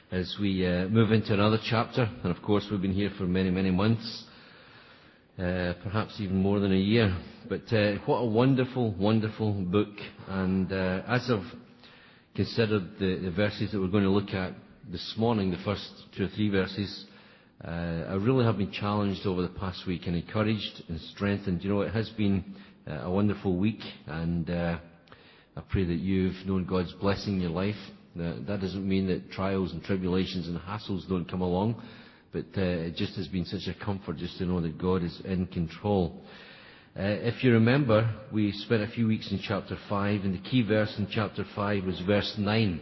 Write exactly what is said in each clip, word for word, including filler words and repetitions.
as we uh, move into another chapter. And of course, we've been here for many, many months, uh, perhaps even more than a year. But uh, what a wonderful, wonderful book. And uh, as I've considered the, the verses that we're going to look at this morning, the first two or three verses, uh, I really have been challenged over the past week and encouraged and strengthened. You know, it has been uh, a wonderful week, and uh, I pray that you've known God's blessing in your life. Uh, that doesn't mean that trials and tribulations and hassles don't come along, but uh, it just has been such a comfort just to know that God is in control. Uh, if you remember, we spent a few weeks in chapter five, and the key verse in chapter five was verse nine.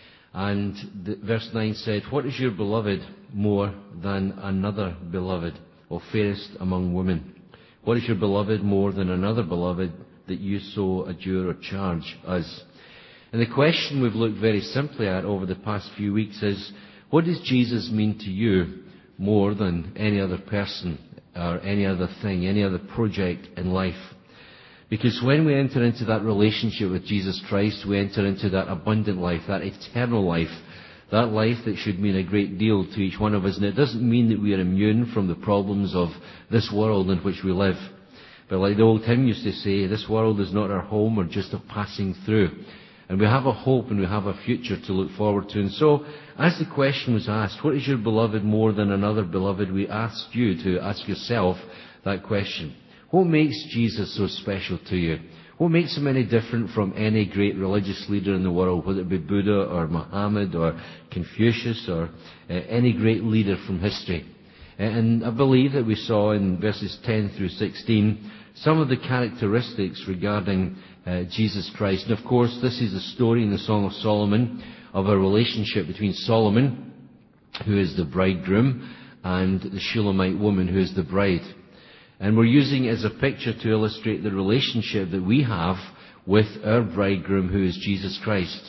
And the, verse nine said, "What is your beloved more than another beloved, or fairest among women? What is your beloved more than another beloved, that you so adjure or charge us?" And the question we've looked very simply at over the past few weeks is, what does Jesus mean to you more than any other person or any other thing, any other project in life? Because when we enter into that relationship with Jesus Christ, we enter into that abundant life, that eternal life, that life that should mean a great deal to each one of us. And it doesn't mean that we are immune from the problems of this world in which we live. But like the old hymn used to say, this world is not our home or just a passing through. And we have a hope and we have a future to look forward to. And so, as the question was asked, what is your beloved more than another beloved? We asked you to ask yourself that question. What makes Jesus so special to you? What makes him any different from any great religious leader in the world, whether it be Buddha or Muhammad or Confucius or uh, any great leader from history? And I believe that we saw in verses ten through sixteen some of the characteristics regarding uh, Jesus Christ. And of course, this is a story in the Song of Solomon of a relationship between Solomon, who is the bridegroom, and the Shulamite woman, who is the bride. And we're using it as a picture to illustrate the relationship that we have with our bridegroom, who is Jesus Christ.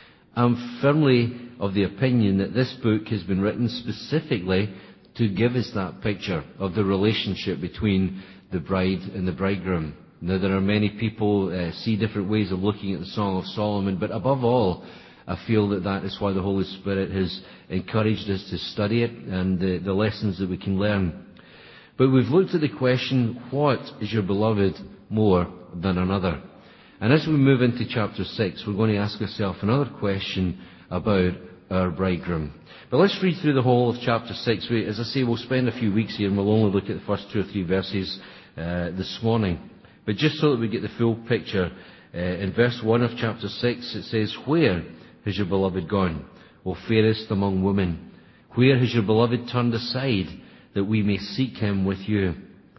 I'm firmly of the opinion that this book has been written specifically to give us that picture of the relationship between the bride and the bridegroom. Now, there are many people uh, see different ways of looking at the Song of Solomon, but above all, I feel that that is why the Holy Spirit has encouraged us to study it and the, the lessons that we can learn. But we've looked at the question, what is your beloved more than another? And as we move into chapter six, we're going to ask ourselves another question about our bridegroom. But let's read through the whole of chapter six. We, as I say, we'll spend a few weeks here and we'll only look at the first two or three verses uh, this morning. But just so that we get the full picture, uh, in verse one of chapter six it says, "Where has your beloved gone, O fairest among women? Where has your beloved turned aside, that we may seek him with you?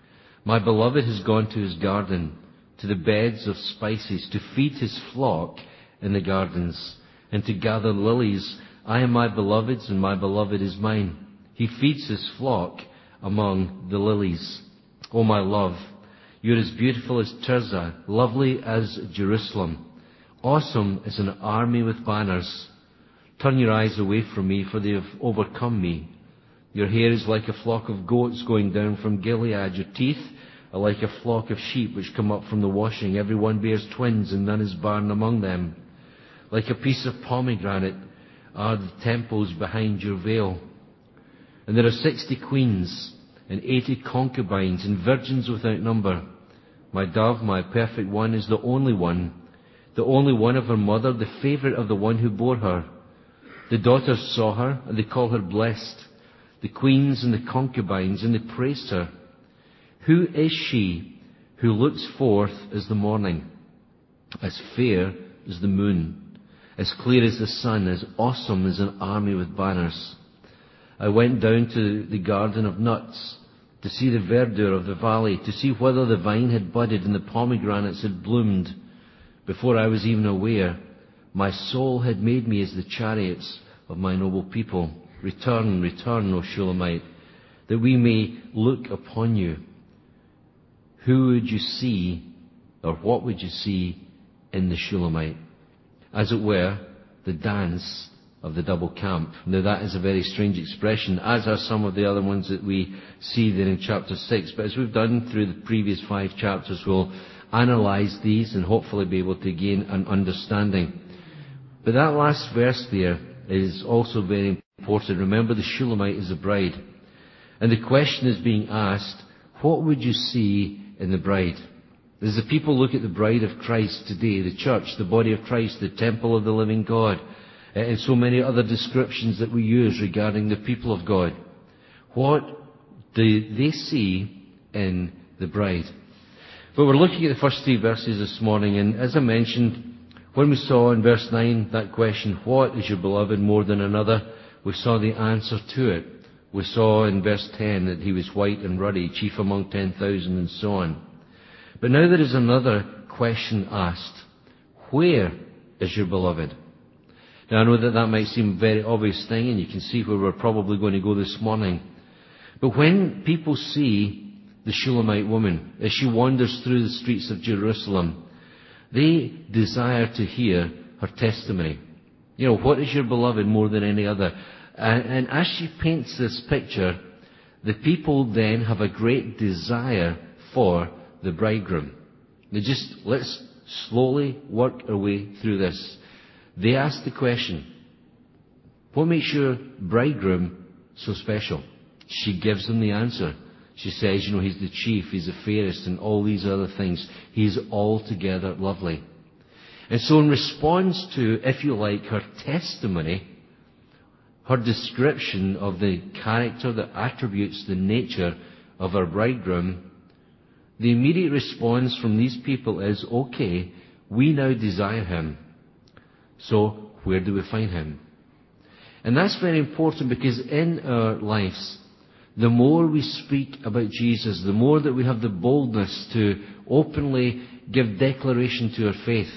My beloved has gone to his garden, to the beds of spices, to feed his flock in the gardens, and to gather lilies. I am my beloved's, and my beloved is mine. He feeds his flock among the lilies. O my love, you're as beautiful as Tirzah, lovely as Jerusalem, awesome as an army with banners. Turn your eyes away from me, for they have overcome me. Your hair is like a flock of goats going down from Gilead. Your teeth are like a flock of sheep which come up from the washing. Every one bears twins, and none is barren among them. Like a piece of pomegranate are the temples behind your veil. And there are sixty queens and eighty concubines and virgins without number. My dove, my perfect one, is the only one, the only one of her mother, the favourite of the one who bore her. The daughters saw her, and they call her blessed, the queens and the concubines, and they praised her. Who is she who looks forth as the morning, as fair as the moon, as clear as the sun, as awesome as an army with banners? I went down to the garden of nuts, to see the verdure of the valley, to see whether the vine had budded and the pomegranates had bloomed. Before I was even aware, my soul had made me as the chariots of my noble people. Return, return, O Shulamite, that we may look upon you. Who would you see, or what would you see in the Shulamite? As it were, the dance of the double camp. Now that is a very strange expression, as are some of the other ones that we see there in chapter six. But as we've done through the previous five chapters, we'll analyse these and hopefully be able to gain an understanding. But that last verse there is also very important. Remember, the Shulamite is a bride. And the question is being asked, what would you see in the bride? As the people look at the bride of Christ today, the church, the body of Christ, the temple of the living God, and so many other descriptions that we use regarding the people of God, what do they see in the bride? But we're looking at the first three verses this morning, and as I mentioned, when we saw in verse nine that question, what is your beloved more than another? We saw the answer to it. We saw in verse ten that he was white and ruddy, chief among ten thousand, and so on. But now there is another question asked. Where is your beloved? Now I know that that might seem a very obvious thing, and you can see where we're probably going to go this morning. But when people see the Shulamite woman as she wanders through the streets of Jerusalem, they desire to hear her testimony. You know, what is your beloved more than any other? And, and as she paints this picture, the people then have a great desire for the bridegroom. They just, let's slowly work our way through this. They ask the question, what makes your bridegroom so special? She gives them the answer. She says, you know, he's the chief, he's the fairest, and all these other things. He's altogether lovely. And so in response to, if you like, her testimony, her description of the character, the attributes, the nature of her bridegroom, the immediate response from these people is, okay, we now desire him. So where do we find him? And that's very important, because in our lives, the more we speak about Jesus, the more that we have the boldness to openly give declaration to our faith,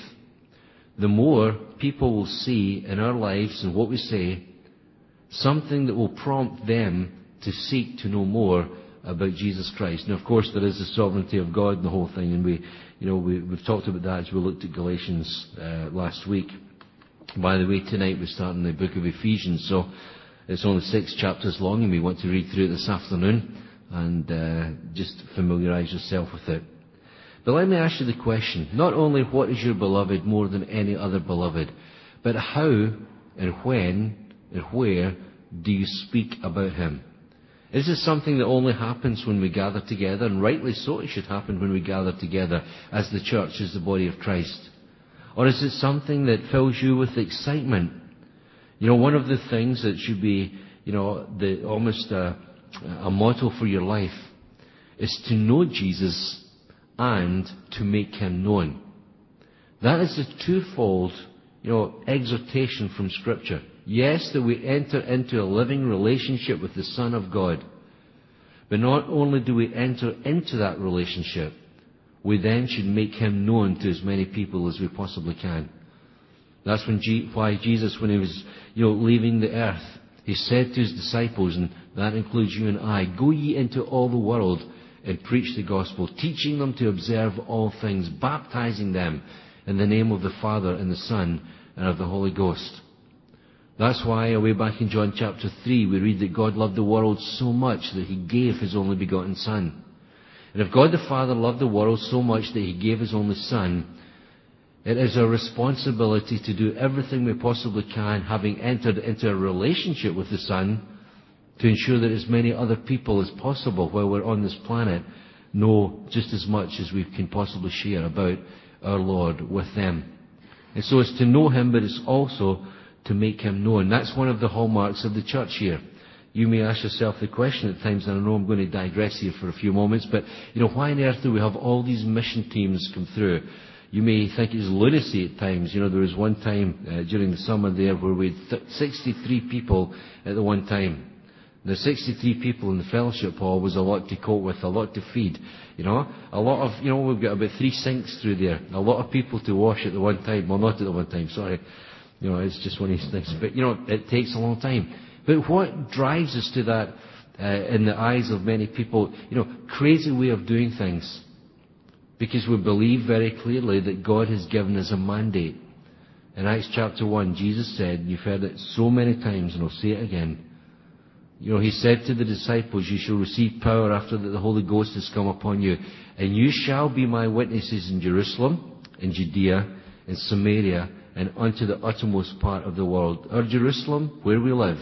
the more people will see in our lives and what we say something that will prompt them to seek to know more about Jesus Christ. Now, of course, there is the sovereignty of God in the whole thing, and we, you know, we, we've talked about that as we looked at Galatians uh, last week. By the way, tonight we're starting the book of Ephesians, so it's only six chapters long, and we want to read through it this afternoon and uh, just familiarise yourself with it. But let me ask you the question, not only what is your beloved more than any other beloved, but how and when and where do you speak about him? Is this something that only happens when we gather together? And rightly so, it should happen when we gather together as the church, as the body of Christ. Or is it something that fills you with excitement? You know, one of the things that should be, you know, the, almost a, a motto for your life is to know Jesus and to make him known. That is a twofold, you know, exhortation from Scripture. Yes, that we enter into a living relationship with the Son of God. But not only do we enter into that relationship, we then should make him known to as many people as we possibly can. That's when G- why Jesus, when he was, you know, leaving the earth, he said to his disciples, and that includes you and I, go ye into all the world and preach the gospel, teaching them to observe all things, baptizing them in the name of the Father and the Son and of the Holy Ghost. That's why, way back in John chapter three, we read that God loved the world so much that he gave his only begotten Son. And if God the Father loved the world so much that he gave his only Son, it is our responsibility to do everything we possibly can, having entered into a relationship with the Son, to ensure that as many other people as possible while we're on this planet know just as much as we can possibly share about our Lord with them. And so it's to know him, but it's also to make him known. That's one of the hallmarks of the church here. You may ask yourself the question at times, and I know I'm going to digress here for a few moments, but, you know, why on earth do we have all these mission teams come through? You may think it's lunacy at times. You know, there was one time uh, during the summer there where we had th- sixty-three people at the one time. The sixty-three people in the fellowship hall was a lot to cope with, a lot to feed. You know, a lot of, you know, we've got about three sinks through there. A lot of people to wash at the one time. Well, not at the one time, sorry. You know, it's just one of these things. But, you know, it takes a long time. But what drives us to that, uh, in the eyes of many people, you know, crazy way of doing things? Because we believe very clearly that God has given us a mandate. In Acts chapter one, Jesus said, you've heard it so many times, and I'll say it again. You know, he said to the disciples, you shall receive power after that the Holy Ghost has come upon you, and you shall be my witnesses in Jerusalem, in Judea, in Samaria, and unto the uttermost part of the world. Our Jerusalem, where we live,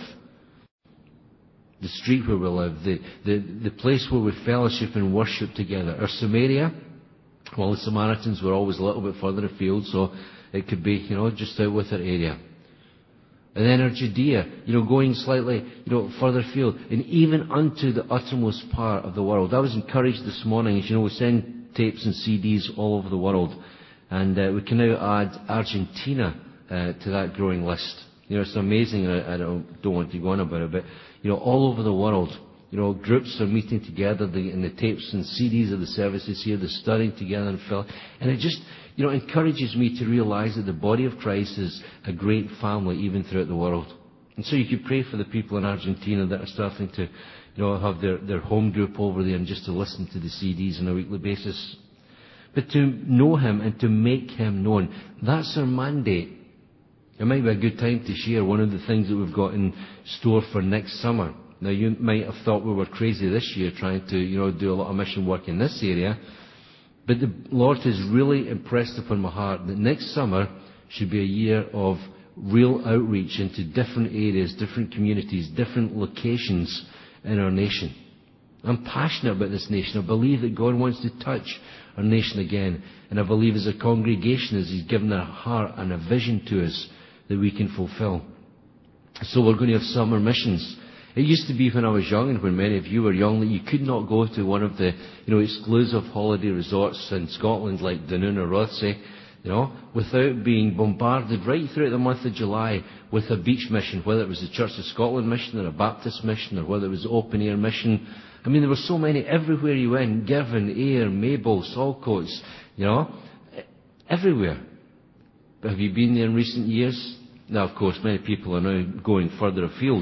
the street where we live, the, the, the place where we fellowship and worship together. Our Samaria, well, the Samaritans were always a little bit further afield, so it could be, you know, just out with our area. And then our Judea, you know, going slightly, you know, further afield, and even unto the uttermost part of the world. I was encouraged this morning, as you know, we send tapes and C Ds all over the world, and uh, we can now add Argentina uh, to that growing list. You know, it's amazing. I, I don't, don't want to go on about it, but you know, all over the world, you know, groups are meeting together, the, and the tapes and C Ds of the services here, they're studying together and fill, and it just, you know, encourages me to realise that the body of Christ is a great family even throughout the world. And so you could pray for the people in Argentina that are starting to, you know, have their, their home group over there and just to listen to the C Ds on a weekly basis. But to know Him and to make Him known, that's our mandate. It might be a good time to share one of the things that we've got in store for next summer. Now, you might have thought we were crazy this year trying to, you know, do a lot of mission work in this area. But the Lord has really impressed upon my heart that next summer should be a year of real outreach into different areas, different communities, different locations in our nation. I'm passionate about this nation. I believe that God wants to touch our nation again. And I believe as a congregation, as He's given a heart and a vision to us, that we can fulfill. So we're going to have summer missions. It used to be when I was young, and when many of you were young, that you could not go to one of the, you know, exclusive holiday resorts in Scotland like Dunoon or Rothesay, you know, without being bombarded right throughout the month of July with a beach mission, whether it was the Church of Scotland mission or a Baptist mission or whether it was the open air mission. I mean, there were so many everywhere you went, Girvan, Ayr, Maybole, Saltcoats, you know, everywhere. But have you been there in recent years? Now, of course, many people are now going further afield.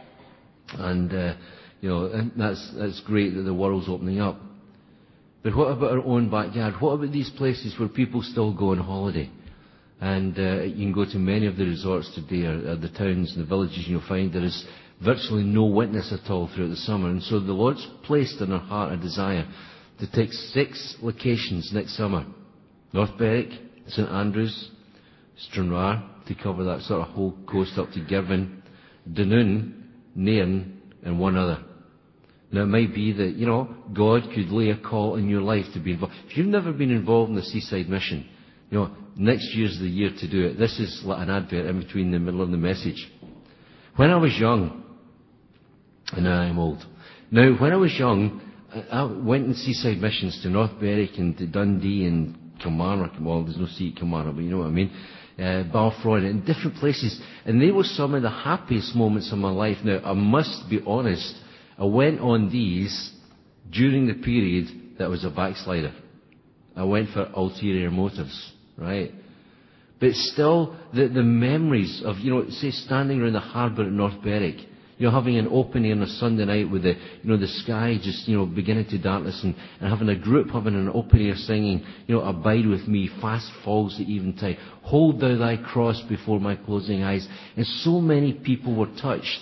And, uh, you know, and that's, that's great that the world's opening up. But what about our own backyard? What about these places where people still go on holiday? And uh, you can go to many of the resorts today, or, or the towns and the villages, and you'll find there is virtually no witness at all throughout the summer. And so the Lord's placed in our heart a desire to take six locations next summer. North Berwick, St Andrews, Stranraer, to cover that sort of whole coast up to Girvan, Dunoon, Nairn, and one other. Now, it might be that, you know, God could lay a call in your life to be involved. If you've never been involved in the Seaside Mission, you know, next year's the year to do it. This is like an advert in between the middle of the message. When I was young, and now I'm old. Now, when I was young, I went in Seaside Missions to North Berwick and to Dundee and Kilmarnock. Well, there's no sea at Kilmarnock, but you know what I mean. Uh, Balfroid, and different places. And they were some of the happiest moments of my life. Now, I must be honest, I went on these during the period that I was a backslider. I went for ulterior motives, right? But still, the, the memories of, you know, say standing around the harbour at North Berwick, you know, having an open air on a Sunday night with the, you know, the sky just, you know, beginning to darkness, and, and having a group having an open air singing, you know, Abide with me, fast falls the eventide, hold thou thy cross before my closing eyes. And so many people were touched.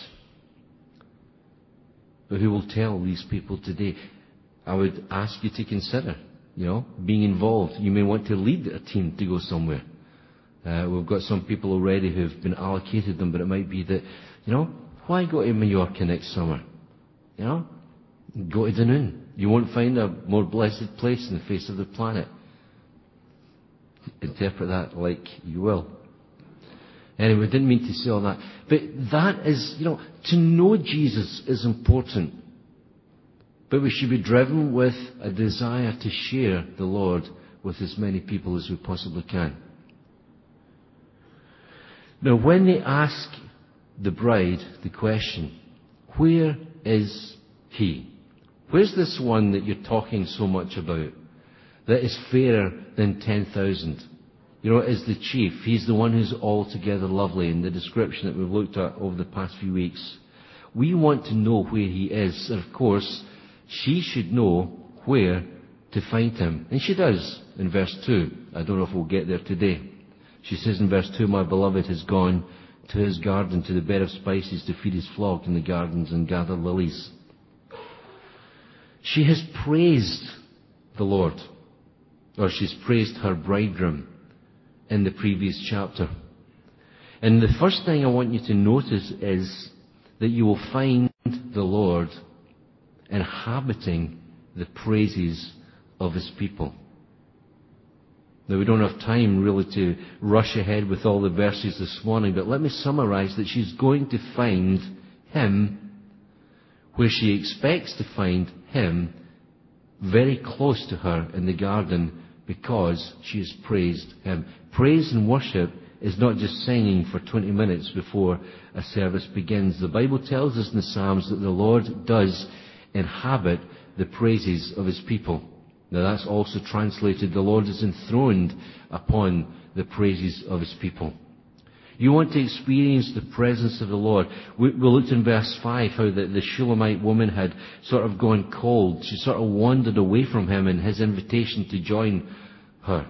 But who will tell these people today? I would ask you to consider, you know, being involved. You may want to lead a team to go somewhere. Uh, we've got some people already who've been allocated them, but it might be that, you know, why go to Mallorca next summer? You know? Go to Dunoon. You won't find a more blessed place on the face of the planet. Interpret that like you will. Anyway, didn't mean to say all that. But that is, you know, to know Jesus is important. But we should be driven with a desire to share the Lord with as many people as we possibly can. Now, when they ask the bride the question, where is He? Where's this one that you're talking so much about, that is fairer than ten thousand? You know, is the chief. He's the one who's altogether lovely in the description that we've looked at over the past few weeks. We want to know where He is. And of course, she should know where to find Him. And she does in verse two. I don't know if we'll get there today. She says in verse two, my beloved has gone to his garden, to the bed of spices, to feed his flock in the gardens and gather lilies. She has praised the Lord, or she's praised her bridegroom in the previous chapter. And the first thing I want you to notice is that you will find the Lord inhabiting the praises of His people. Now, we don't have time really to rush ahead with all the verses this morning, but let me summarize that she's going to find Him where she expects to find Him, very close to her in the garden, because she has praised Him. Praise and worship is not just singing for twenty minutes before a service begins. The Bible tells us in the Psalms that the Lord does inhabit the praises of His people. Now that's also translated, the Lord is enthroned upon the praises of His people. You want to experience the presence of the Lord. We, we looked in verse five how the, the Shulamite woman had sort of gone cold. She sort of wandered away from Him in His invitation to join her.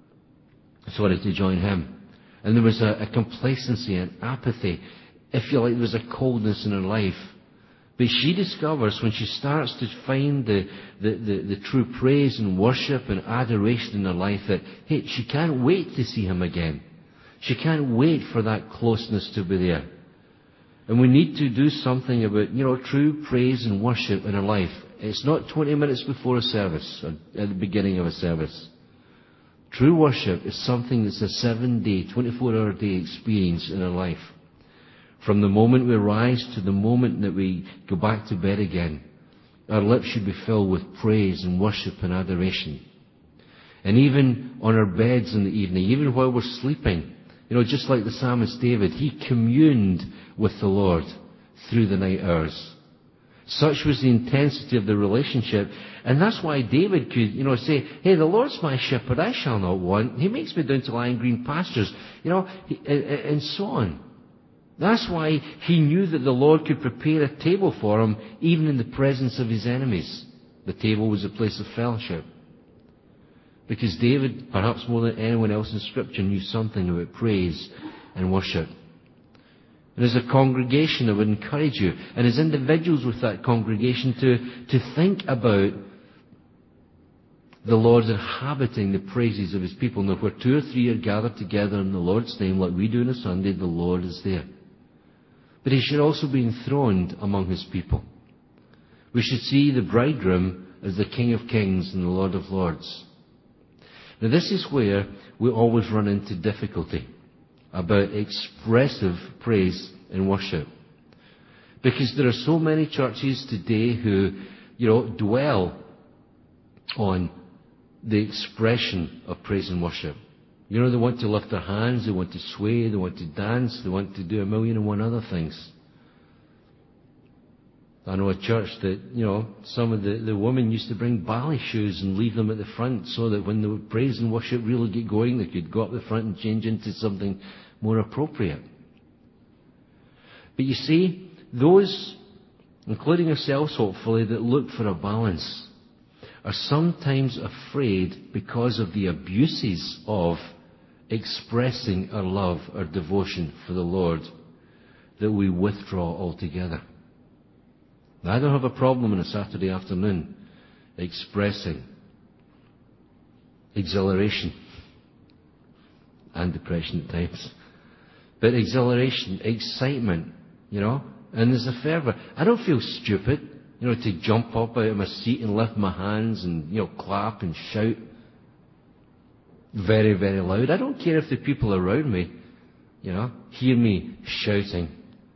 Sorry, to join Him. And there was a, a complacency and apathy. If you like, there was a coldness in her life. But she discovers when she starts to find the, the, the, the true praise and worship and adoration in her life that, hey, she can't wait to see Him again. She can't wait for that closeness to be there. And we need to do something about, you know, true praise and worship in our life. It's not twenty minutes before a service, or at the beginning of a service. True worship is something that's a seven-day, twenty-four hour day experience in our life. From the moment we rise to the moment that we go back to bed again, our lips should be filled with praise and worship and adoration. And even on our beds in the evening, even while we're sleeping, you know, just like the psalmist David, he communed with the Lord through the night hours. Such was the intensity of the relationship. And that's why David could, you know, say, hey, the Lord's my shepherd, I shall not want. He makes me down to lie in green pastures, you know, and so on. That's why he knew that the Lord could prepare a table for him, even in the presence of his enemies. The table was a place of fellowship. Because David, perhaps more than anyone else in Scripture, knew something about praise and worship. And as a congregation, I would encourage you, and as individuals with that congregation, to, to think about the Lord inhabiting the praises of His people. Now, where two or three are gathered together in the Lord's name, like we do on a Sunday, the Lord is there. But He should also be enthroned among His people. We should see the bridegroom as the King of Kings and the Lord of Lords. Now, this is where we always run into difficulty about expressive praise and worship. Because there are so many churches today who, you know, dwell on the expression of praise and worship. You know, they want to lift their hands, they want to sway, they want to dance, they want to do a million and one other things. I know a church that, you know, some of the, the women used to bring ballet shoes and leave them at the front so that when the praise and worship really get going, they could go up the front and change into something more appropriate. But you see, those, including ourselves hopefully, that look for a balance are sometimes afraid because of the abuses of expressing our love, our devotion for the Lord, that we withdraw altogether. Now, I don't have a problem on a Saturday afternoon expressing exhilaration and depression at times. But exhilaration, excitement, you know, and there's a fervour. I don't feel stupid, you know, to jump up out of my seat and lift my hands and, you know, clap and shout very, very loud. I don't care if the people around me, you know, hear me shouting.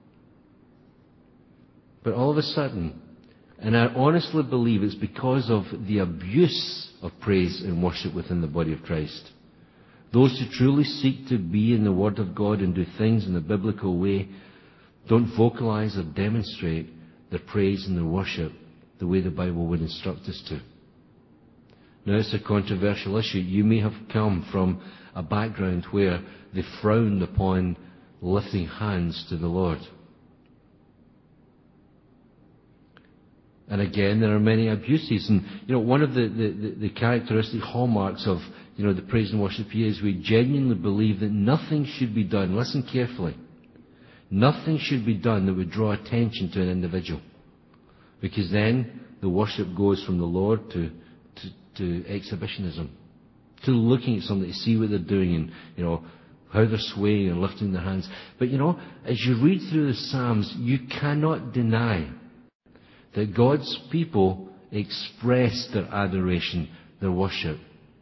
But all of a sudden, and I honestly believe it's because of the abuse of praise and worship within the body of Christ. Those who truly seek to be in the Word of God and do things in the biblical way don't vocalize or demonstrate their praise and their worship the way the Bible would instruct us to. Now, it's a controversial issue. You may have come from a background where they frowned upon lifting hands to the Lord. And again, there are many abuses. And, you know, one of the, the, the characteristic hallmarks of, you know, the praise and worship here is we genuinely believe that nothing should be done. Listen carefully. Nothing should be done that would draw attention to an individual. Because then the worship goes from the Lord to, to, to exhibitionism. To looking at somebody to see what they're doing and, you know, how they're swaying and lifting their hands. But you know, as you read through the Psalms, you cannot deny that God's people express their adoration, their worship.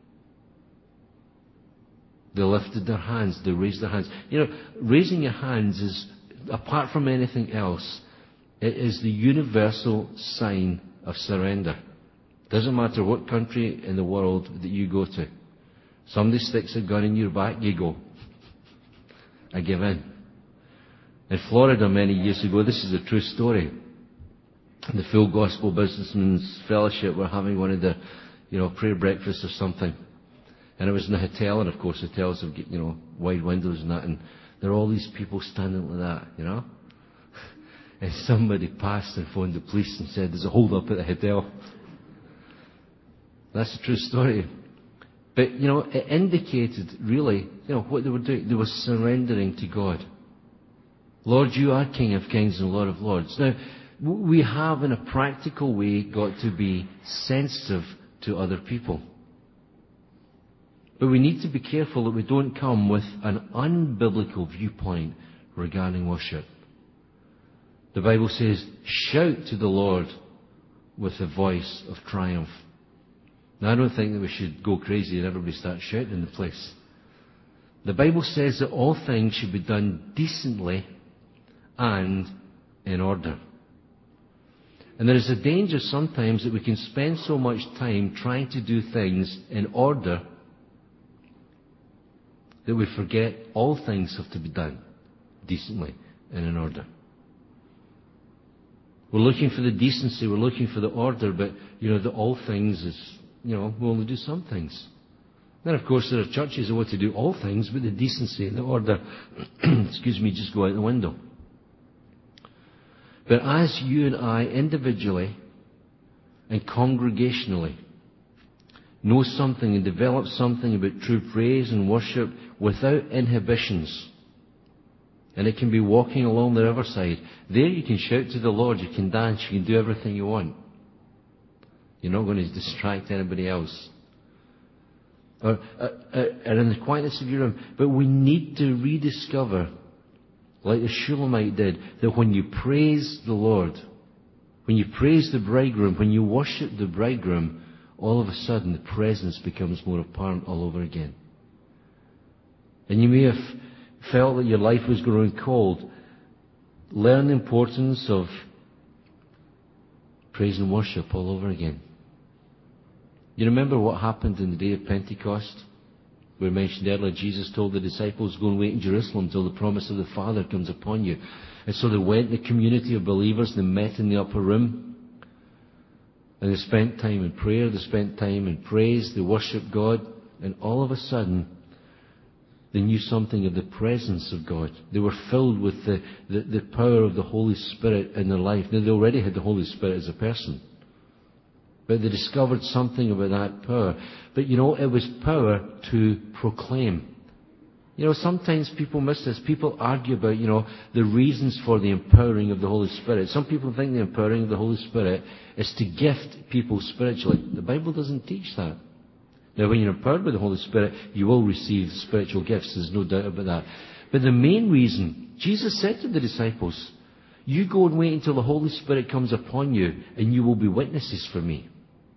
They lifted their hands, they raised their hands. You know, raising your hands is, apart from anything else, it is the universal sign of surrender. Doesn't matter what country in the world that you go to. Somebody sticks a gun in your back, you go, I give in. In Florida many years ago, this is a true story. The Full Gospel Businessmen's Fellowship were having one of the, you know, prayer breakfasts or something. And it was in a hotel, and of course hotels have, you know, wide windows and that, and there are all these people standing like that, you know. And somebody passed and phoned the police and said, there's a hold up at the hotel. That's a true story. But, you know, it indicated really, you know, what they were doing. They were surrendering to God. Lord, you are King of Kings and Lord of Lords. Now, we have in a practical way got to be sensitive to other people. But we need to be careful that we don't come with an unbiblical viewpoint regarding worship. The Bible says, shout to the Lord with a voice of triumph. Now, I don't think that we should go crazy and everybody start shouting in the place. The Bible says that all things should be done decently and in order. And there is a danger sometimes that we can spend so much time trying to do things in order that we forget all things have to be done decently and in order. We're looking for the decency, we're looking for the order, but, you know, the all things is, you know, we only do some things. Then, of course, there are churches that want to do all things, but the decency and the order, excuse me, just go out the window. But as you and I individually and congregationally know something and develop something about true praise and worship without inhibitions, and it can be walking along the riverside, there you can shout to the Lord, you can dance, you can do everything you want. You're not going to distract anybody else. Or, uh, uh, or in the quietness of your room. But we need to rediscover, like the Shulamite did, that when you praise the Lord, when you praise the bridegroom, when you worship the bridegroom, all of a sudden the presence becomes more apparent all over again. And you may have felt that your life was growing cold. Learn the importance of praise and worship all over again. You remember what happened in the day of Pentecost? We mentioned earlier, Jesus told the disciples, go and wait in Jerusalem till the promise of the Father comes upon you. And so they went, the community of believers, they met in the upper room. And they spent time in prayer, they spent time in praise, they worshipped God. And all of a sudden, they knew something of the presence of God. They were filled with the, the, the power of the Holy Spirit in their life. Now, they already had the Holy Spirit as a person. But they discovered something about that power. But you know, it was power to proclaim. You know, sometimes people miss this. People argue about, you know, the reasons for the empowering of the Holy Spirit. Some people think the empowering of the Holy Spirit is to gift people spiritually. The Bible doesn't teach that. Now, when you're empowered by the Holy Spirit, you will receive spiritual gifts. There's no doubt about that. But the main reason, Jesus said to the disciples, you go and wait until the Holy Spirit comes upon you, and you will be witnesses for me.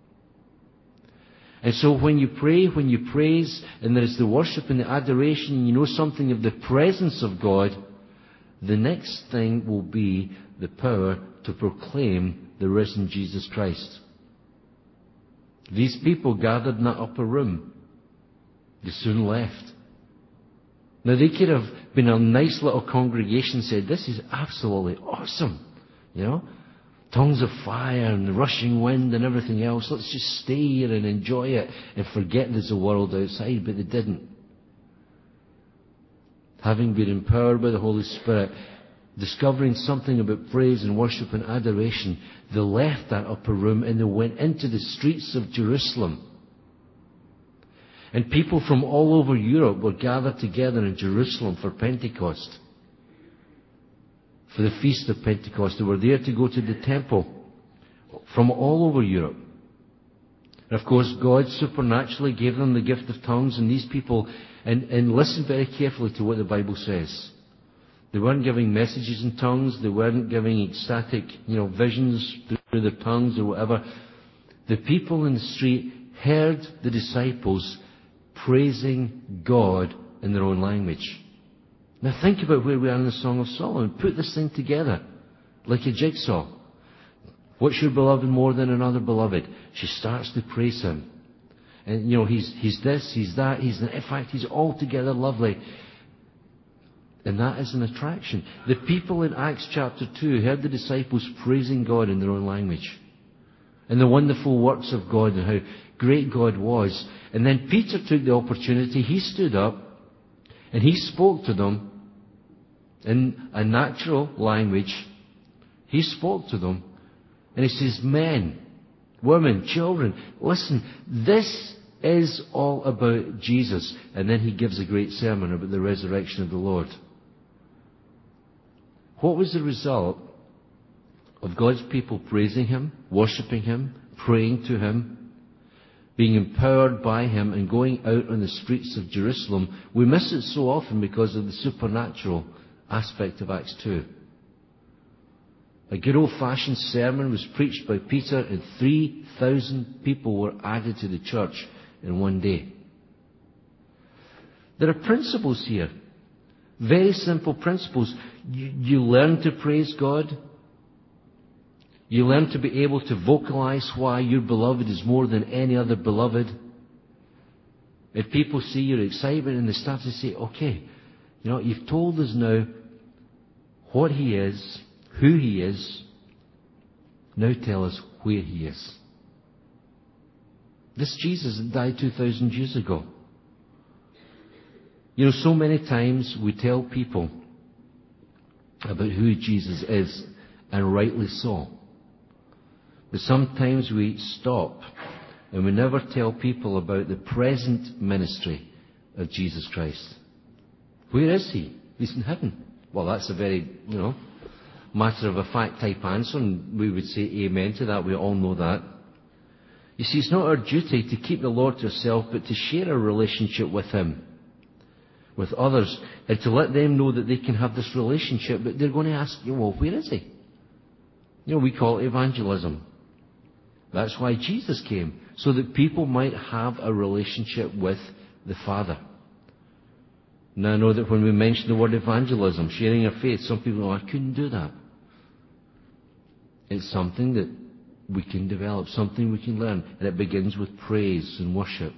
And so when you pray, when you praise, and there is the worship and the adoration, and you know something of the presence of God, the next thing will be the power to proclaim the risen Jesus Christ. These people gathered in that upper room. They soon left. Now, they could have been a nice little congregation and said, this is absolutely awesome. You know, tongues of fire and the rushing wind and everything else. Let's just stay here and enjoy it and forget there's a world outside. But they didn't. Having been empowered by the Holy Spirit, discovering something about praise and worship and adoration, they left that upper room and they went into the streets of Jerusalem. And people from all over Europe were gathered together in Jerusalem for Pentecost. For the Feast of Pentecost. They were there to go to the temple from all over Europe. And of course, God supernaturally gave them the gift of tongues, and these people, and, and listen very carefully to what the Bible says. They weren't giving messages in tongues. They weren't giving ecstatic, you know, visions through their tongues or whatever. The people in the street heard the disciples praising God in their own language. Now think about where we are in the Song of Solomon. Put this thing together like a jigsaw. What's your beloved more than another beloved? She starts to praise him. And, you know, he's, he's this, he's that, he's, in fact, he's altogether lovely. And that is an attraction. The people in Acts chapter two heard the disciples praising God in their own language. And the wonderful works of God and how great God was. And then Peter took the opportunity, he stood up, and he spoke to them in a natural language. He spoke to them. And he says, men, women, children, listen, this is all about Jesus. And then he gives a great sermon about the resurrection of the Lord. What was the result of God's people praising him, worshipping him, praying to him, being empowered by him and going out on the streets of Jerusalem? We miss it so often because of the supernatural aspect of Acts two. A good old-fashioned sermon was preached by Peter, and three thousand people were added to the church in one day. There are principles here. Very simple principles. You, you learn to praise God. You learn to be able to vocalize why your beloved is more than any other beloved. If people see your excitement and they start to say, okay, you know, you've told us now what he is, who he is, now tell us where he is. This Jesus that died two thousand years ago. You know, so many times we tell people about who Jesus is, and rightly so. But sometimes we stop and we never tell people about the present ministry of Jesus Christ. Where is he? He's in heaven. Well, that's a very, you know, matter of a fact type answer, and we would say amen to that. We all know that. You see, it's not our duty to keep the Lord to ourselves, but to share our relationship with him, with others, and to let them know that they can have this relationship. But they're going to ask you, well, where is he? You know, we call it evangelism. That's why Jesus came, so that people might have a relationship with the Father. Now I know that when we mention the word evangelism, sharing our faith, some people go, I couldn't do that. It's something that we can develop, something we can learn, and it begins with praise and worship.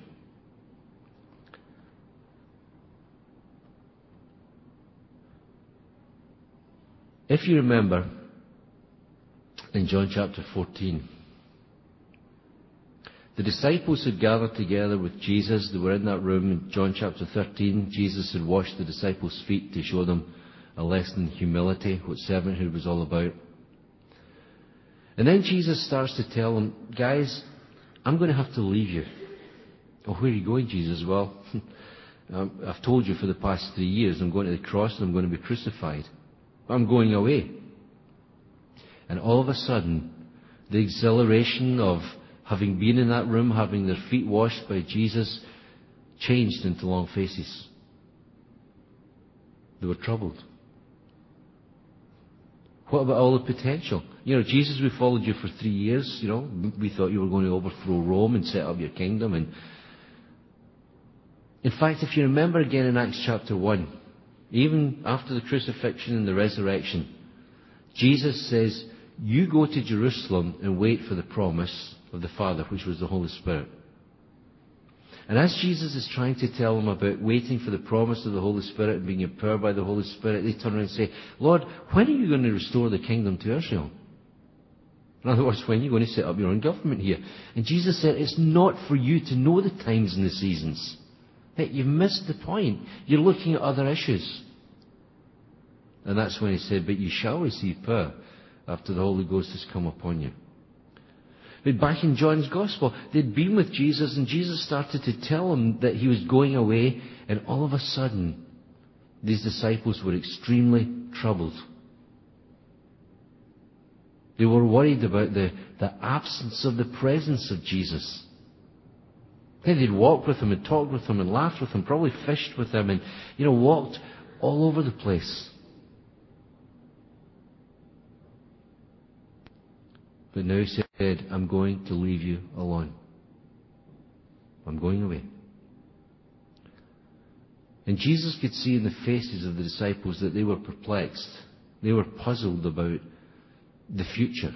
If you remember, in John chapter fourteen, the disciples had gathered together with Jesus. They were in that room in John chapter thirteen. Jesus had washed the disciples' feet to show them a lesson in humility, what servanthood was all about. And then Jesus starts to tell them, guys, I'm going to have to leave you. Oh, where are you going, Jesus? Well, um, I've told you for the past three years I'm going to the cross and I'm going to be crucified. I'm going away. And all of a sudden, the exhilaration of having been in that room, having their feet washed by Jesus, changed into long faces. They were troubled. What about all the potential? You know, Jesus, we followed you for three years, you know. We thought you were going to overthrow Rome and set up your kingdom. And in fact, if you remember again in Acts chapter one, even after the crucifixion and the resurrection, Jesus says, you go to Jerusalem and wait for the promise of the Father, which was the Holy Spirit. And as Jesus is trying to tell them about waiting for the promise of the Holy Spirit and being empowered by the Holy Spirit, they turn around and say, Lord, when are you going to restore the kingdom to Israel? In other words, when are you going to set up your own government here? And Jesus said, it's not for you to know the times and the seasons. Hey, you've missed the point. You're looking at other issues. And that's when he said, but you shall receive power after the Holy Ghost has come upon you. But back in John's Gospel, they'd been with Jesus, and Jesus started to tell them that he was going away, and all of a sudden, these disciples were extremely troubled. They were worried about the, the absence of the presence of Jesus. Then they'd walked with him and talked with him and laughed with him, probably fished with him and, you know, walked all over the place. But now he said, I'm going to leave you alone. I'm going away. And Jesus could see in the faces of the disciples that they were perplexed. They were puzzled about the future.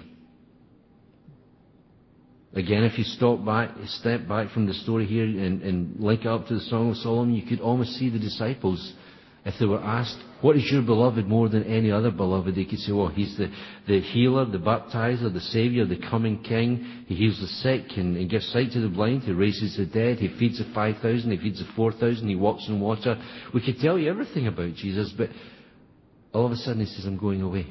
Again, if you stop back, step back from the story here and, and link it up to the Song of Solomon, you could almost see the disciples, if they were asked, what is your beloved more than any other beloved? They could say, well, he's the, the healer, the baptizer, the saviour, the coming king. He heals the sick and, and gives sight to the blind. He raises the dead. He feeds the five thousand. He feeds the four thousand. He walks on water. We could tell you everything about Jesus, but all of a sudden he says, I'm going away.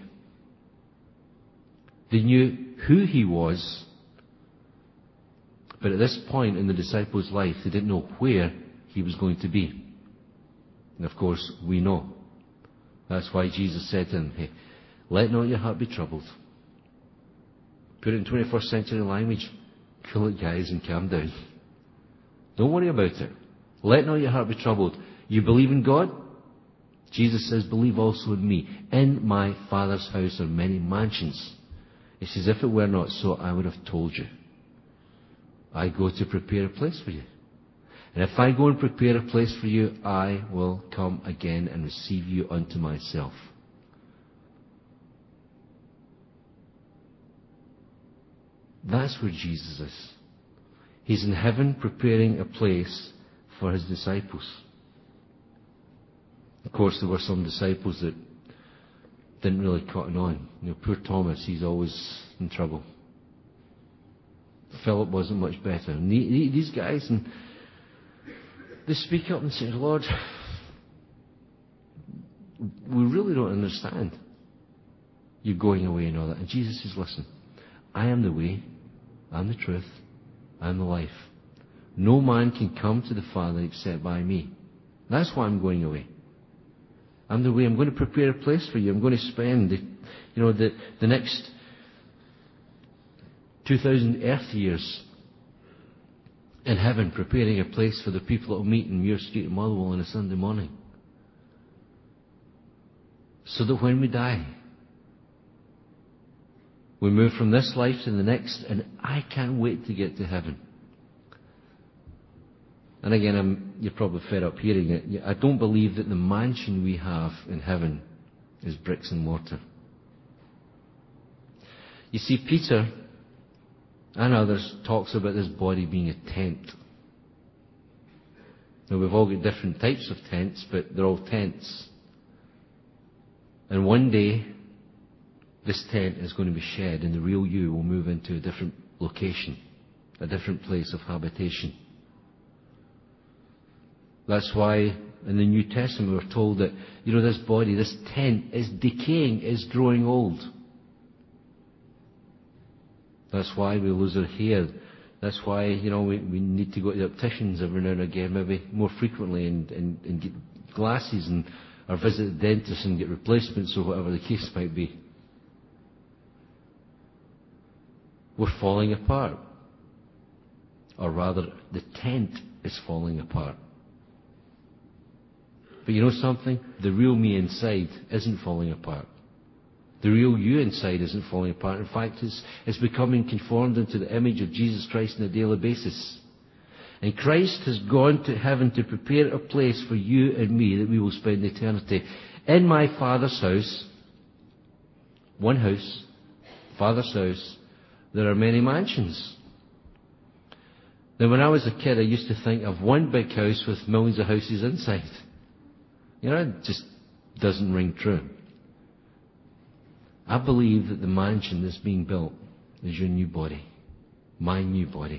They knew who he was, but at this point in the disciples' life, they didn't know where he was going to be. And of course, we know. That's why Jesus said to them, hey, let not your heart be troubled. Put it in twenty-first century language. Cool it, guys, and calm down. Don't worry about it. Let not your heart be troubled. You believe in God? Jesus says, believe also in me. In my Father's house are many mansions. He says, if it were not so, I would have told you. I go to prepare a place for you. And if I go and prepare a place for you, I will come again and receive you unto myself. That's where Jesus is. He's in heaven preparing a place for his disciples. Of course, there were some disciples that didn't really cotton on. You know, poor Thomas, he's always in trouble. Philip wasn't much better. And these guys, and they speak up and say, Lord, we really don't understand you going away and all that. And Jesus says, listen, I am the way, I'm the truth, I'm the life. No man can come to the Father except by me. That's why I'm going away. I'm the way. I'm going to prepare a place for you. I'm going to spend the, you know, the, the next two thousand earth years in heaven, preparing a place for the people that will meet in Muir Street in Motherwell on a Sunday morning. So that when we die, we move from this life to the next, and I can't wait to get to heaven. And again, I'm, you're probably fed up hearing it. I don't believe that the mansion we have in heaven is bricks and mortar. You see, Peter and others talks about this body being a tent. Now, we've all got different types of tents, but they're all tents. And one day, this tent is going to be shed, and the real you will move into a different location, a different place of habitation. That's why in the New Testament we're told that, you know, this body, this tent is decaying, is growing old. That's why we lose our hair. That's why, you know, we, we need to go to the opticians every now and again, maybe more frequently, and, and, and get glasses, and or visit the dentist and get replacements, or whatever the case might be. We're falling apart. Or rather, the tent is falling apart. But you know something? The real me inside isn't falling apart. The real you inside isn't falling apart. In fact, it's, it's becoming conformed into the image of Jesus Christ on a daily basis. And Christ has gone to heaven to prepare a place for you and me that we will spend eternity. In my Father's house, one house, Father's house, there are many mansions. Now, when I was a kid, I used to think of one big house with millions of houses inside. You know, it just doesn't ring true. I believe that the mansion that's being built is your new body, my new body.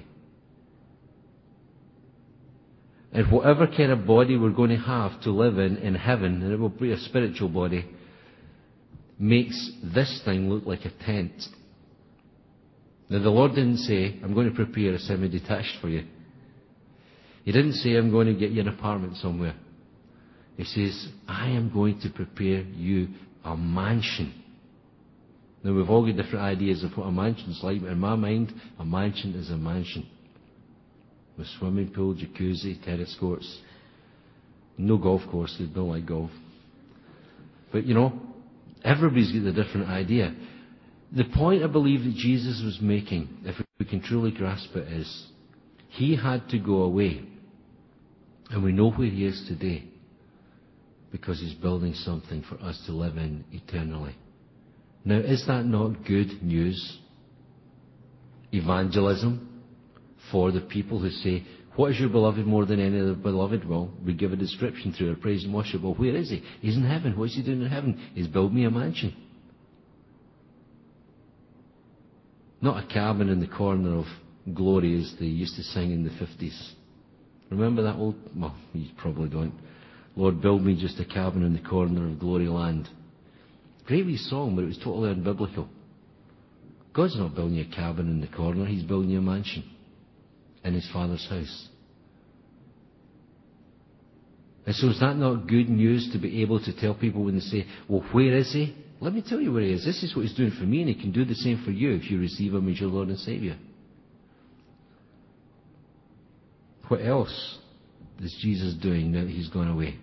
And whatever kind of body we're going to have to live in in heaven, and it will be a spiritual body, makes this thing look like a tent. Now, the Lord didn't say, I'm going to prepare a semi-detached for you. He didn't say, I'm going to get you an apartment somewhere. He says, I am going to prepare you a mansion. Now, we've all got different ideas of what a mansion's like, but in my mind, a mansion is a mansion. with swimming pool, jacuzzi, tennis courts. No golf course, they don't like golf. But you know, everybody's got a different idea. The point I believe that Jesus was making, if we can truly grasp it, is he had to go away. And we know where he is today, because he's building something for us to live in eternally. Now, is that not good news? Evangelism for the people who say, what is your beloved more than any other beloved? Well, we give a description through our praise and worship. Well, where is he? He's in heaven. What is he doing in heaven? He's built me a mansion. Not a cabin in the corner of glory as they used to sing in the fifties. Remember that old, well, you probably don't. Lord, build me just a cabin in the corner of glory land. Great wee song, but it was totally unbiblical. God's not building you a cabin in the corner. He's building you a mansion in his Father's house. And so is that not good news to be able to tell people when they say, well, where is he? Let me tell you where he is. This is what he's doing for me, and he can do the same for you if you receive him as your Lord and Saviour. What else is Jesus doing now that he's gone away?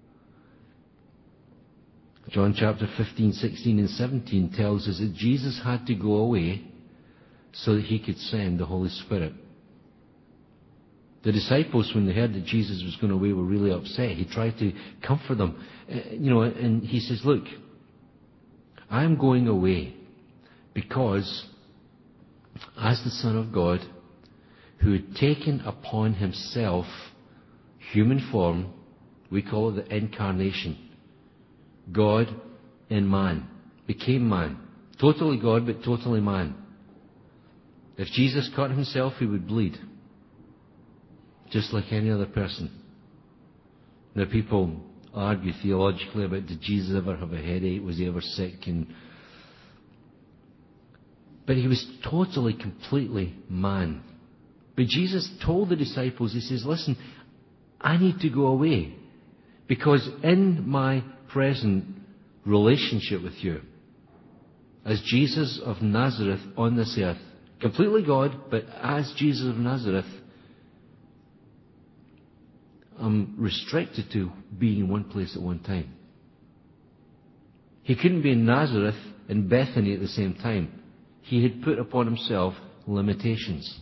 John chapter fifteen, sixteen and seventeen tells us that Jesus had to go away so that he could send the Holy Spirit. The disciples, when they heard that Jesus was going away, were really upset. He tried to comfort them. Uh, you know, and he says, look, I am going away because as the Son of God, who had taken upon himself human form, we call it the incarnation. God in man, became man. Totally God, but totally man. If Jesus cut himself, he would bleed, just like any other person. Now, people argue theologically about, did Jesus ever have a headache? Was he ever sick? And but he was totally, completely man. But Jesus told the disciples, he says, listen, I need to go away, because in my present relationship with you, as Jesus of Nazareth on this earth, completely God, but as Jesus of Nazareth, I'm restricted to being in one place at one time. He couldn't be in Nazareth and Bethany at the same time. He had put upon himself limitations.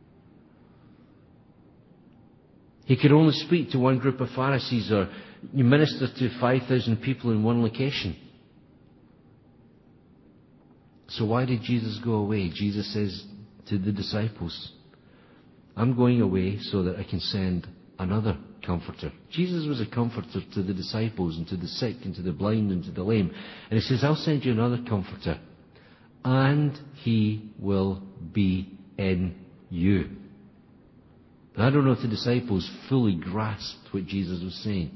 He could only speak to one group of Pharisees, or you minister to five thousand people in one location. So why did Jesus go away? Jesus says to the disciples, I'm going away so that I can send another comforter. Jesus was a comforter to the disciples and to the sick and to the blind and to the lame. And he says, I'll send you another comforter, and he will be in you. And I don't know if the disciples fully grasped what Jesus was saying.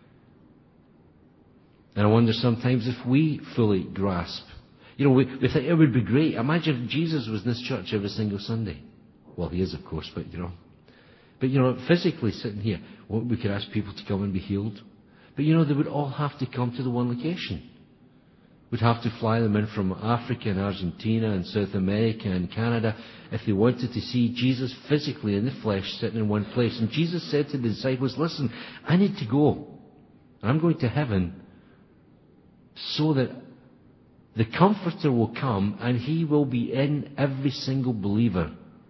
And I wonder sometimes if we fully grasp. You know, we, we think it would be great. Imagine if Jesus was in this church every single Sunday. Well, he is, of course, but you know. But you know, physically sitting here, well, we could ask people to come and be healed. But you know, they would all have to come to the one location. We'd have to fly them in from Africa and Argentina and South America and Canada if they wanted to see Jesus physically in the flesh sitting in one place. And Jesus said to the disciples, listen, I need to go. I'm going to heaven so that the Comforter will come and he will be in every single believer.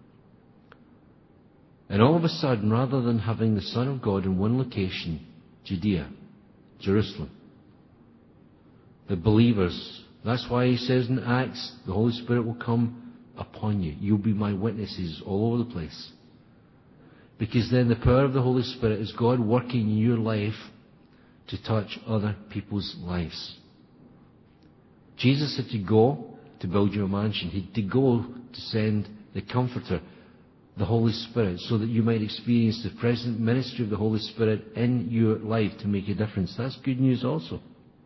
And all of a sudden, rather than having the Son of God in one location, Judea, Jerusalem, the believers, that's why he says in Acts, the Holy Spirit will come upon you. You'll be my witnesses all over the place. Because then the power of the Holy Spirit is God working in your life to touch other people's lives. Jesus had to go to build you a mansion. He had to go to send the Comforter, the Holy Spirit, so that you might experience the present ministry of the Holy Spirit in your life to make a difference. That's good news also.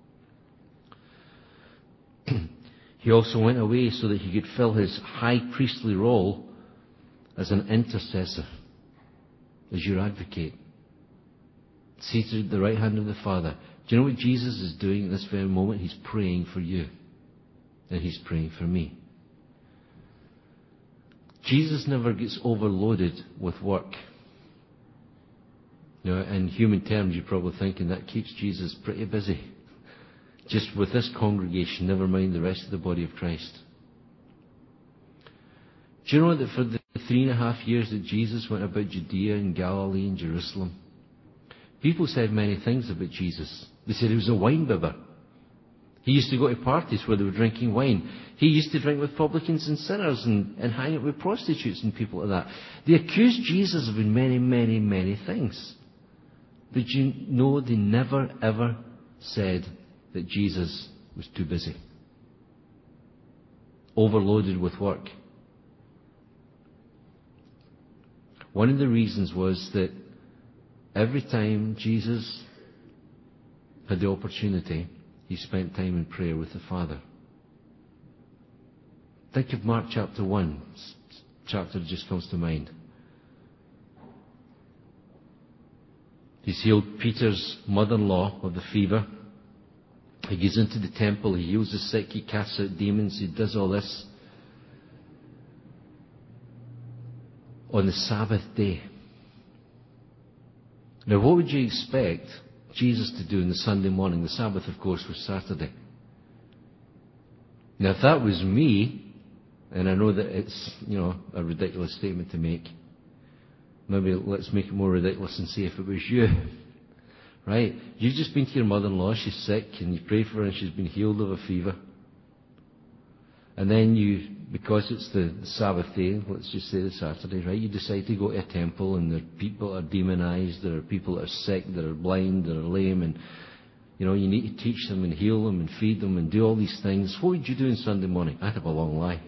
He also went away so that he could fill his high priestly role as an intercessor, as your advocate, seated at the right hand of the Father. Do you know what Jesus is doing at this very moment? He's praying for you. And he's praying for me. Jesus never gets overloaded with work. You know, in human terms, you're probably thinking that keeps Jesus pretty busy. Just with this congregation, never mind the rest of the body of Christ. Do you know that for the three and a half years that Jesus went about Judea and Galilee and Jerusalem, people said many things about Jesus. They said he was a wine bibber. He used to go to parties where they were drinking wine. He used to drink with publicans and sinners and, and hang out with prostitutes and people like that. They accused Jesus of doing many, many, many things. But you know they never, ever said that Jesus was too busy, overloaded with work. One of the reasons was that every time Jesus had the opportunity, he spent time in prayer with the Father. Think of Mark chapter one, chapter that just comes to mind. He's healed Peter's mother-in-law of the fever. He goes into the temple, he heals the sick, he casts out demons, he does all this on the Sabbath day. Now, what would you expect Jesus to do on the Sunday morning? The Sabbath, of course, was Saturday. Now, if that was me, and I know that it's, you know, a ridiculous statement to make, maybe let's make it more ridiculous and see if it was you. Right? You've just been to your mother-in-law, she's sick, and you pray for her and she's been healed of a fever. And then you, because it's the Sabbath day, let's just say the Saturday, right, you decide to go to a temple and there are people that are demonized, there are people that are sick, that are blind, that are lame, and, you know, you need to teach them and heal them and feed them and do all these things. What would you do on Sunday morning? I'd have a long lie.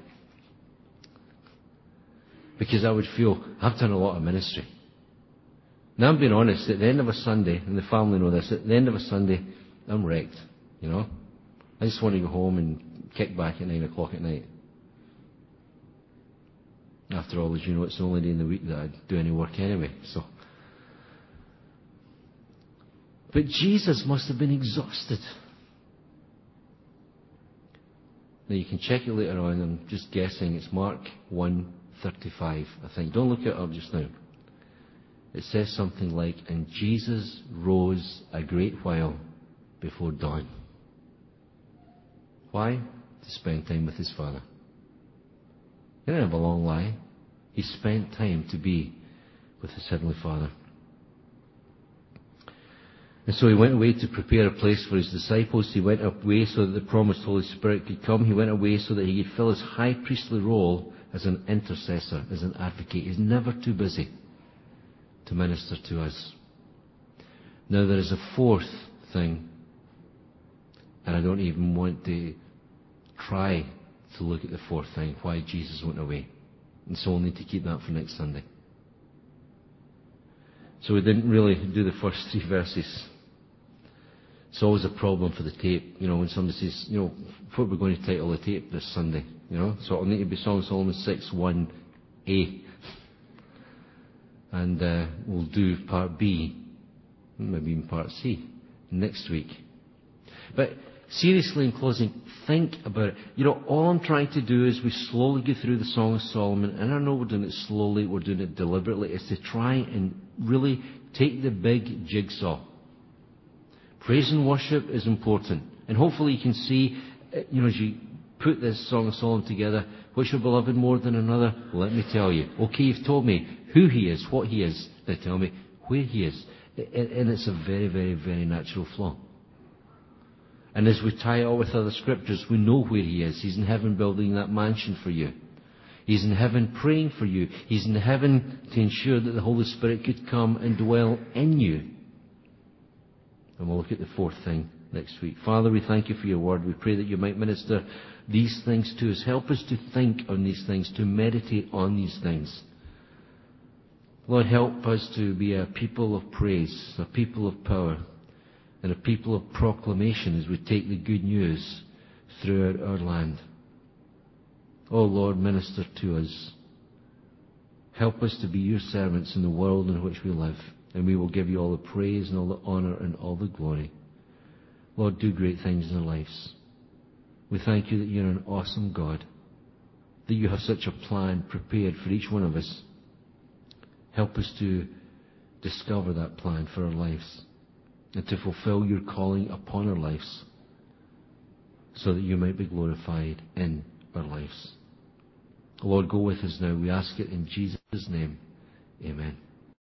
Because I would feel, I've done a lot of ministry. Now, I'm being honest, at the end of a Sunday, and the family know this, at the end of a Sunday, I'm wrecked, you know. I just want to go home and kick back at nine o'clock at night. After all, as you know, it's the only day in the week that I do any work anyway, so. But Jesus must have been exhausted. Now, you can check it later on, I'm just guessing, it's Mark one thirty-five, I think. Don't look it up just now. It says something like, and Jesus rose a great while before dawn. Why? To spend time with his Father. He didn't have a long lie. He spent time to be with his Heavenly Father. And so he went away to prepare a place for his disciples. He went away so that the promised Holy Spirit could come. He went away so that he could fill his high priestly role as an intercessor, as an advocate. He's never too busy to minister to us. Now there is a fourth thing, and I don't even want to try to look at the fourth thing, why Jesus went away. And so we'll need to keep that for next Sunday. So we didn't really do the first three verses. It's always a problem for the tape, you know, when somebody says, you know, what are we going to title the tape this Sunday? You know, so it'll need to be Song of Solomon six one A. And uh, we'll do part B, maybe even part C, next week. But seriously, in closing, think about it. You know, all I'm trying to do is we slowly go through the Song of Solomon, and I know we're doing it slowly, we're doing it deliberately, is to try and really take the big jigsaw. Praise and worship is important. And hopefully you can see, you know, as you put this Song of Solomon together, which your beloved more than another? Let me tell you. Okay, you've told me who he is, what he is. Now tell me where he is. And it's a very, very, very natural flow. And as we tie it all with other scriptures, we know where he is. He's in heaven building that mansion for you. He's in heaven praying for you. He's in heaven to ensure that the Holy Spirit could come and dwell in you. And we'll look at the fourth thing next week. Father, we thank you for your word. We pray that you might minister these things to us. Help us to think on these things, to meditate on these things. Lord, help us to be a people of praise, a people of power, and a people of proclamation as we take the good news throughout our land. Oh Lord, minister to us. Help us to be your servants in the world in which we live, and we will give you all the praise and all the honour and all the glory. Lord, do great things in our lives. We thank you that you're an awesome God, that you have such a plan prepared for each one of us. Help us to discover that plan for our lives and to fulfill your calling upon our lives so that you might be glorified in our lives. Lord, go with us now. We ask it in Jesus' name. Amen.